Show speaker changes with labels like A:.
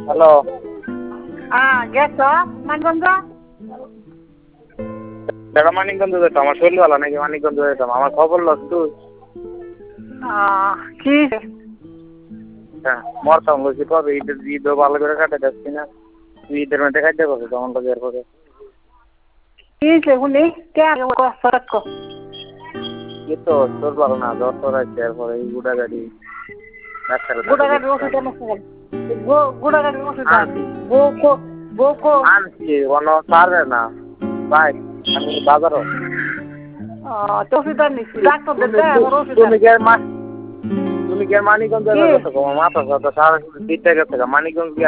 A: Hello.
B: গেছ মানগঞ্জ?
A: দাদা মানিকগঞ্জ যেতাম, আমার শরীর ভালো নাকি মানিকগঞ্জ যেতাম, আমার খবর লস তুই।
B: কি
A: হ্যাঁ মরতাম বলছি কবে, ঈদও ভালো করে কাটে যাচ্ছি না, ঈদের মধ্যে কাটতে পারবে তখন তো বের করে।
B: কি শুনি কে আগে সরক
A: কি তো তোর ভালো না, জ্বর তোর আছে এরপরে এই গুড়া গাড়ি ডাক্তারের কাছে
B: গুড়াগাড়ির ওষুধ
A: দেখতাম।
B: এনেছিলেন? গুড়াগাড়ির ওষুধ আন
A: আনছি
B: বউ
A: আনছি কোনো পারবে না ভাই, আমি বাজারও।
B: তো ওষুধ আনিছি ডাক্তার দেবে আমার ওষুধ
A: তুমি কি আর তুমি কি আর মানিকগঞ্জ
B: কি
A: গেছো? তোমার মাথা সাথে সারা দিতে গেছে মানিকগঞ্জ